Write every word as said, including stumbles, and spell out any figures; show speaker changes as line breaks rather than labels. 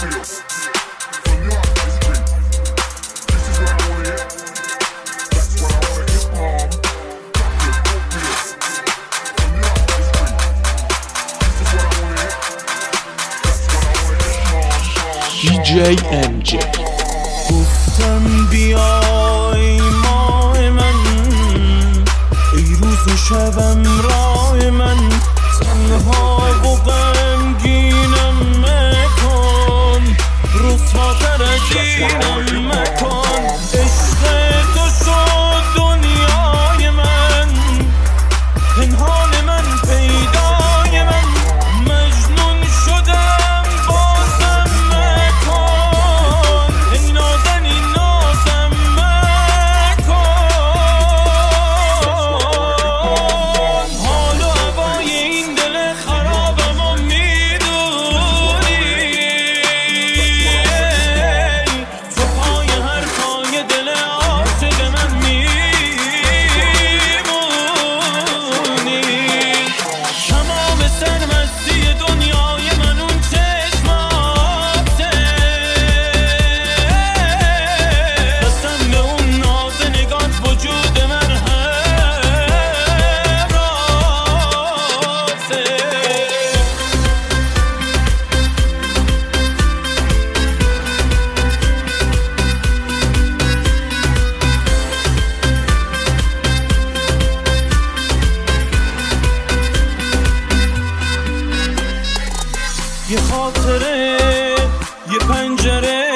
دی جی ام جی.
گفتم بیای ماه من، ای روز و شبم راه من، تنها و غمگینم مکن، رسواتر از اینم مکن. عشق تو شد دنیای من، پنهان من پیدای من، مجنون شدم بازم مکن، ای نازنی نازم مکن. حال و هوای این دل خرابم و میدونی، تو پای هر پای دل عاشق من میمونی. تمام سرمستی دنیای من اون چشماته، قسم به اون ناز نگات وجود من همراسه. یه خاطره، یه پنجره